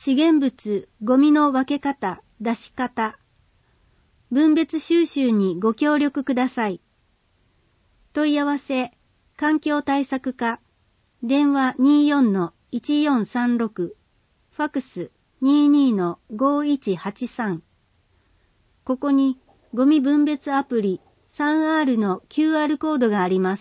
資源物、ゴミの分け方、出し方、分別収集にご協力ください。問い合わせ、環境対策課、電話 24-1436、ファクス 22-5183。ここにゴミ分別アプリ 3R の QR コードがあります。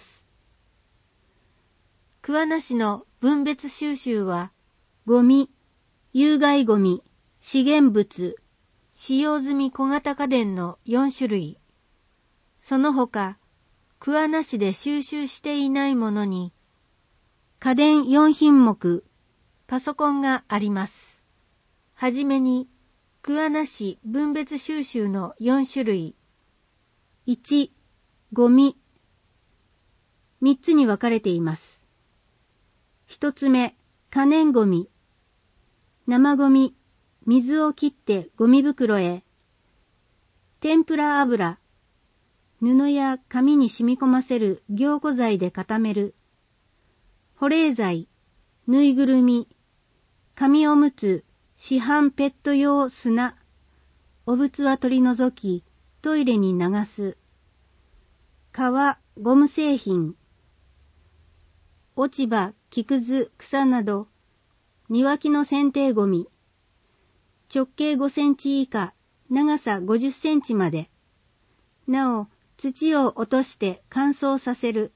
桑名市の分別収集は、ゴミ、有害ゴミ、資源物、使用済み小型家電の4種類。その他、桑名市で収集していないものに、家電4品目、パソコンがあります。はじめに、桑名市分別収集の4種類。1、ゴミ。3つに分かれています。1つ目、可燃ゴミ。生ゴミ、水を切ってゴミ袋へ。天ぷら油、布や紙に染み込ませる凝固剤で固める。保冷剤、ぬいぐるみ、紙おむつ、市販ペット用砂。お物は取り除き、トイレに流す。革、ゴム製品。落ち葉、木くず、草など、庭木の剪定ゴミ。直径5センチ以下、長さ50センチまで。なお、土を落として乾燥させる。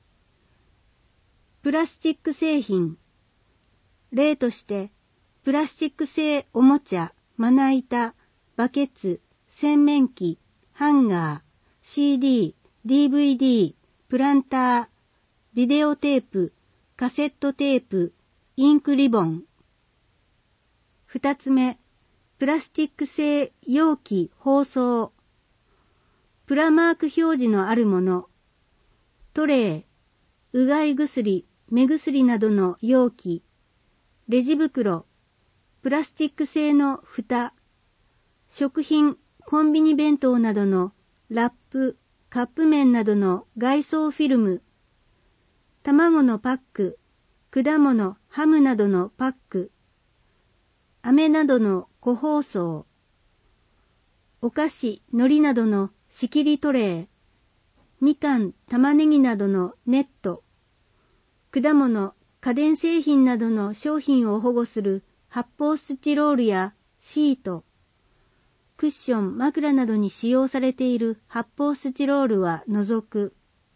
プラスチック製品。例として、プラスチック製おもちゃ、まな板、バケツ、洗面器、ハンガー、CD、DVD、プランター、ビデオテープ、カセットテープ、インクリボン。2つ目、プラスチック製容器包装。プラマーク表示のあるもの。トレー、うがい薬、目薬などの容器。レジ袋、プラスチック製の蓋。食品、コンビニ弁当などのラップ、カップ麺などの外装フィルム。卵のパック、果物、ハムなどのパック。飴などの個包装。お菓子、海苔などの仕切りトレー。みかん、玉ねぎなどのネット。果物、家電製品などの商品を保護する発泡スチロールやシート。クッション、枕などに使用されている発泡スチロールは除く。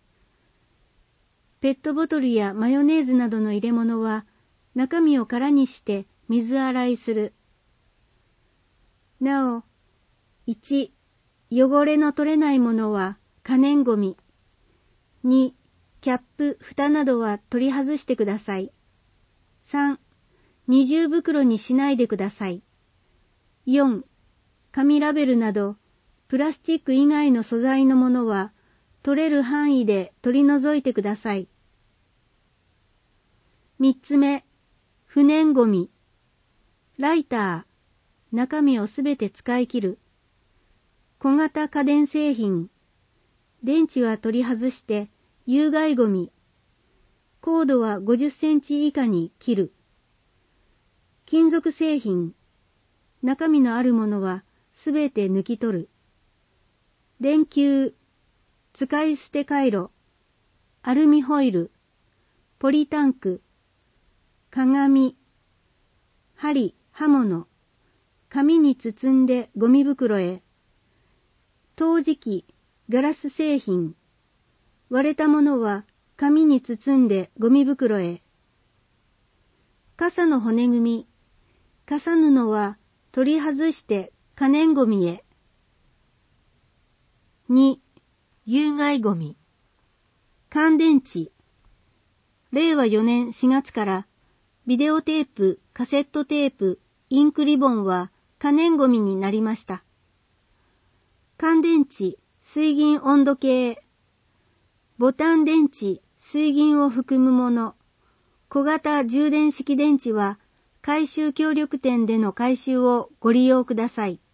ペットボトルやマヨネーズなどの入れ物は中身を空にして水洗いする。なお、1、汚れの取れないものは可燃ごみ。2、キャップ、蓋などは取り外してください。3、二重袋にしないでください。4、紙ラベルなど、プラスチック以外の素材のものは、取れる範囲で取り除いてください。3つ目、不燃ごみ。ライター、中身をすべて使い切る。小型家電製品。電池は取り外して、有害ごみ。コードは50センチ以下に切る。金属製品。中身のあるものはすべて抜き取る。電球。使い捨て回路。アルミホイル。ポリタンク。鏡。針、刃物。紙に包んでゴミ袋へ。陶磁器、ガラス製品。割れたものは紙に包んでゴミ袋へ。傘の骨組み。傘布は取り外して可燃ごみへ。2、有害ごみ。乾電池。令和4年4月からビデオテープ、カセットテープ、インクリボンは可燃ごみになりました。乾電池、水銀温度計。ボタン電池、水銀を含むもの。小型充電式電池は回収協力店での回収をご利用ください。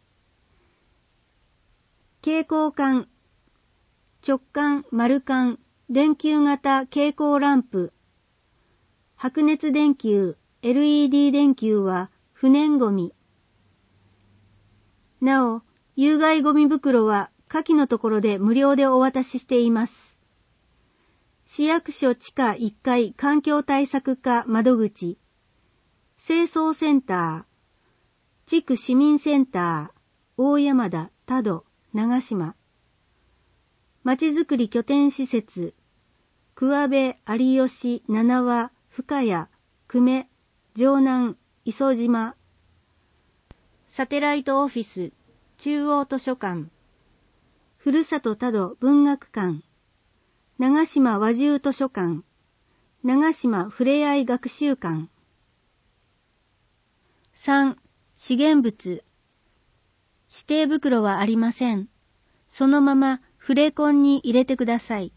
蛍光管、直管、丸管、電球型蛍光ランプ。白熱電球、LED 電球は不燃ごみ。なお、有害ごみ袋は下記のところで無料でお渡ししています。市役所地下1階環境対策課窓口、清掃センター、地区市民センター、大山田、多度、長島。まちづくり拠点施設、桑部、有吉、七和、深谷、久米、城南、磯島。サテライトオフィス、中央図書館。ふるさと多度文学館。長島和住図書館。長島ふれあい学習館。3. 資源物。指定袋はありません。そのままフレコンに入れてください。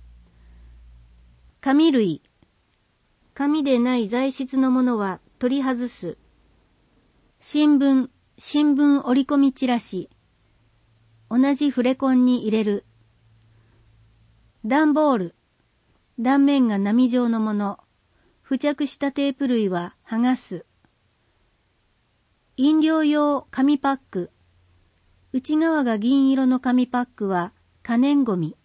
紙類。紙でない材質のものは取り外す。新聞折り込みチラシ。同じフレコンに入れる。段ボール。断面が波状のもの。付着したテープ類は剥がす。飲料用紙パック。内側が銀色の紙パックは可燃ごみ。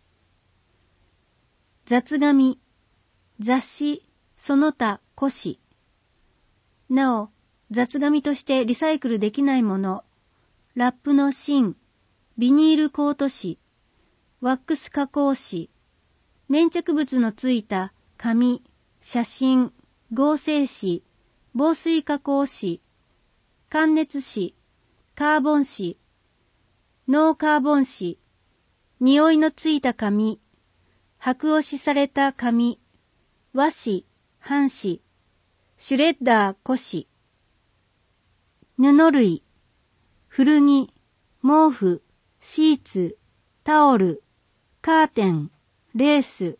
雑紙。雑誌、その他古紙。なお、雑紙としてリサイクルできないもの、ラップの芯、ビニールコート紙、ワックス加工紙、粘着物のついた紙、写真、合成紙、防水加工紙、感熱紙、カーボン紙、ノーカーボン紙、匂いのついた紙、箔押しされた紙、和紙、半紙、シュレッダー古紙、布類、古着、毛布、シーツ、タオル、カーテン、レース。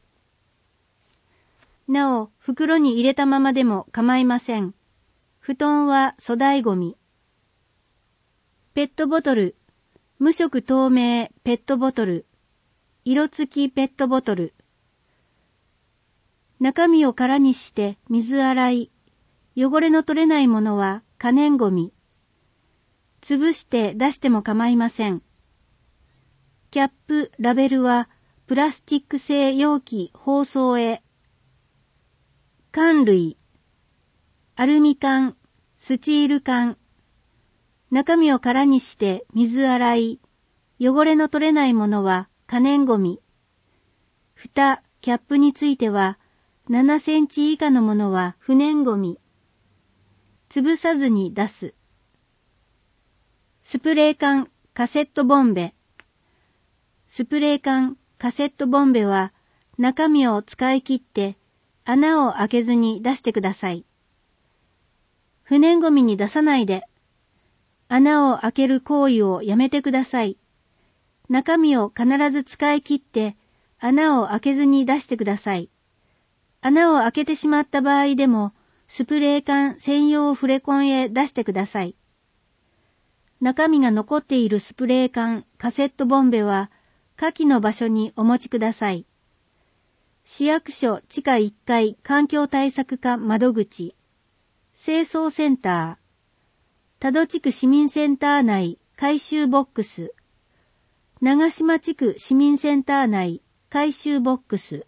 なお、袋に入れたままでも構いません。布団は粗大ごみ。ペットボトル、無色透明ペットボトル、色付きペットボトル。中身を空にして水洗い。汚れの取れないものは可燃ごみ。潰して出しても構いません。キャップ、ラベルはプラスチック製容器包装へ。缶類。アルミ缶、スチール缶。中身を空にして水洗い。汚れの取れないものは可燃ごみ。蓋、キャップについては7センチ以下のものは不燃ごみ。潰さずに出す。スプレー缶、カセットボンベ。スプレー缶、カセットボンベは中身を使い切って穴を開けずに出してください。不燃ごみに出さないで。穴を開ける行為をやめてください。中身を必ず使い切って穴を開けずに出してください。穴を開けてしまった場合でもスプレー缶専用フレコンへ出してください。中身が残っているスプレー缶、カセットボンベは下記の場所にお持ちください。市役所地下1階環境対策課窓口、清掃センター、多度地区市民センター内回収ボックス、長島地区市民センター内回収ボックス。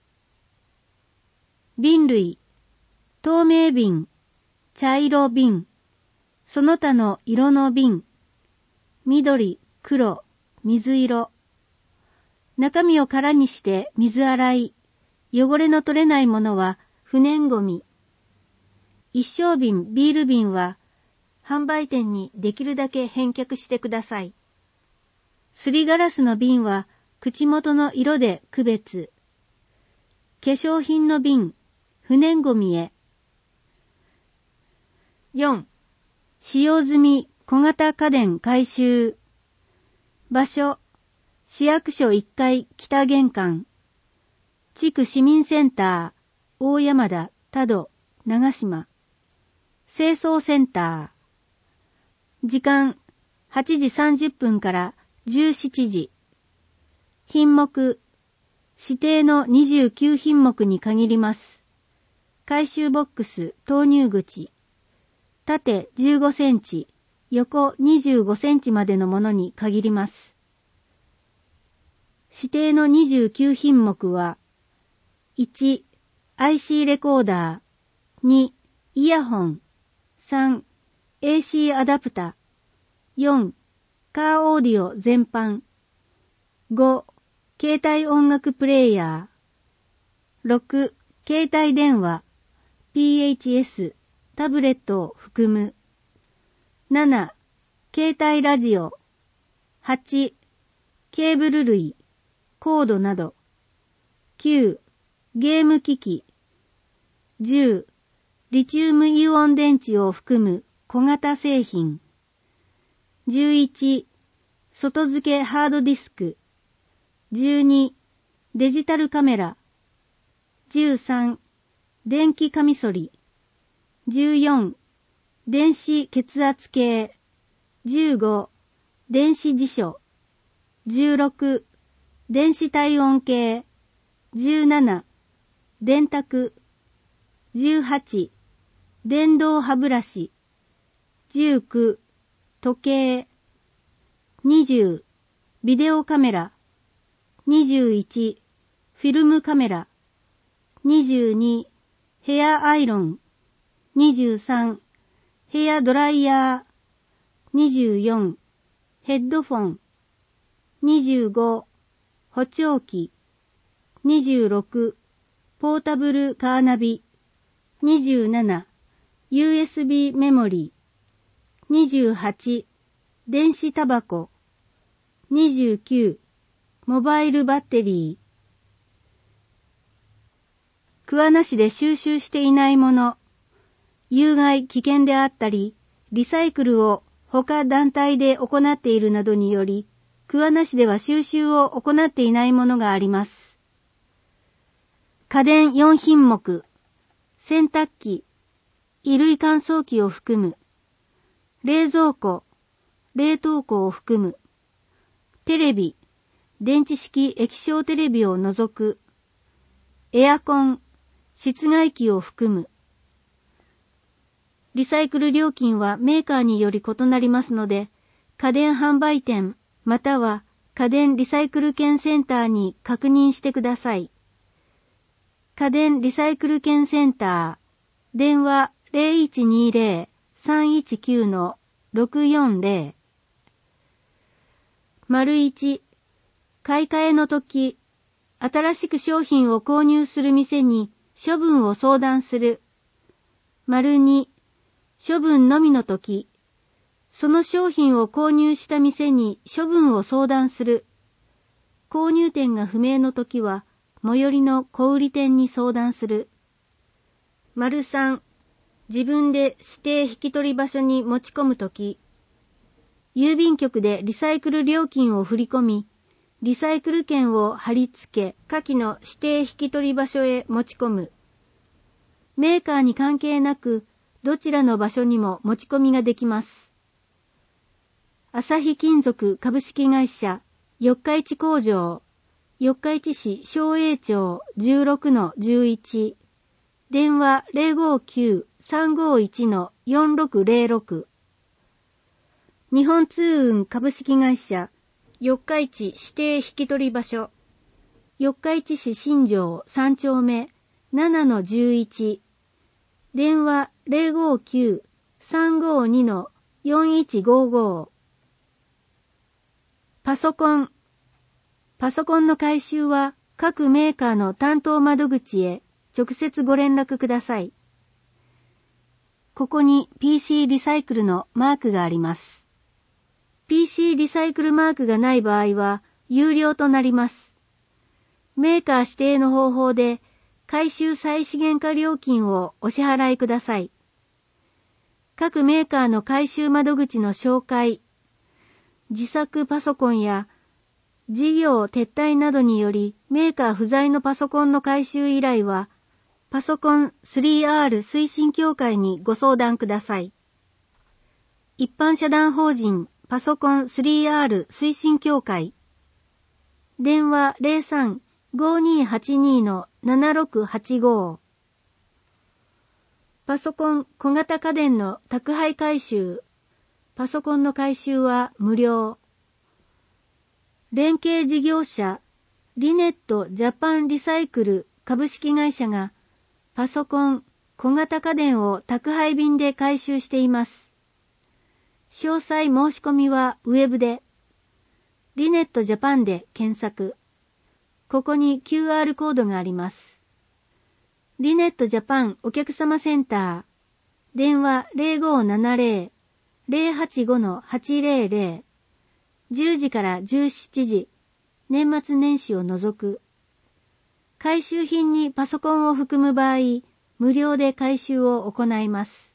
瓶類、透明瓶、茶色瓶、その他の色の瓶、緑、黒、水色。中身を空にして水洗い。汚れの取れないものは不燃ごみ。一升瓶、ビール瓶は販売店にできるだけ返却してください。すりガラスの瓶は口元の色で区別。化粧品の瓶、不燃ごみへ。4. 使用済み小型家電回収。場所、市役所1階北玄関。地区市民センター、大山田、多度、長島。清掃センター。時間、8時30分から17時。品目、指定の29品目に限ります。回収ボックス、投入口。 縦15センチ、横25センチまでのものに限ります。指定の29品目は、1、IC レコーダー、2、イヤホン、3、AC アダプタ、4、カーオーディオ全般、5、携帯音楽プレイヤー、6、携帯電話、PHS、タブレットを含む、7、携帯ラジオ、8、ケーブル類、コードなど、9、ゲーム機器、10、リチウムイオン電池を含む小型製品、11、外付けハードディスク、12、デジタルカメラ、13、電気カミソリ、14、電子血圧計、15、電子辞書、16、電子体温計、17、電卓、18、電動歯ブラシ、19、時計、20、ビデオカメラ、21、フィルムカメラ、22、ヘアアイロン、23、ヘアドライヤー、24、ヘッドフォン、25、補聴器、26、ポータブルカーナビ、27、USB メモリー、28、電子タバコ、29、モバイルバッテリー。桑名市で収集していないもの、有害危険であったり、リサイクルを他団体で行っているなどにより、桑名市では収集を行っていないものがあります。家電4品目、洗濯機、衣類乾燥機を含む、冷蔵庫、冷凍庫を含む、テレビ、電池式液晶テレビを除く、エアコン、室外機を含む。リサイクル料金はメーカーにより異なりますので、家電販売店または家電リサイクル券センターに確認してください。家電リサイクル券センター、電話 0120-319-640。1、買い替えのとき、新しく商品を購入する店に処分を相談する。2、処分のみのとき、その商品を購入した店に処分を相談する。購入店が不明のときは、最寄りの小売店に相談する。3、自分で指定引き取り場所に持ち込むとき、郵便局でリサイクル料金を振り込み、リサイクル券を貼り付け、下記の指定引き取り場所へ持ち込む。メーカーに関係なく、どちらの場所にも持ち込みができます。朝日金属株式会社、四日市工場、四日市市松栄町 16-11、電話 059-351-4606。日本通運株式会社、四日市指定引き取り場所、四日市市新城3丁目 7-11、電話 059-352-4155。パソコンの回収は各メーカーの担当窓口へ直接ご連絡ください。ここに PC リサイクルのマークがあります。PC リサイクルマークがない場合は有料となります。メーカー指定の方法で回収再資源化料金をお支払いください。各メーカーの回収窓口の紹介、自作パソコンや事業撤退などによりメーカー不在のパソコンの回収依頼はパソコン 3R 推進協会にご相談ください。一般社団法人パソコン 3R 推進協会、電話 03-5282-7685。 パソコン、小型家電の宅配回収。パソコンの回収は無料。連携事業者、リネットジャパンリサイクル株式会社がパソコン、小型家電を宅配便で回収しています。詳細申し込みはウェブで、リネットジャパンで検索。ここに QR コードがあります。リネットジャパンお客様センター。電話 0570-085-800。10時から17時。年末年始を除く。回収品にパソコンを含む場合、無料で回収を行います。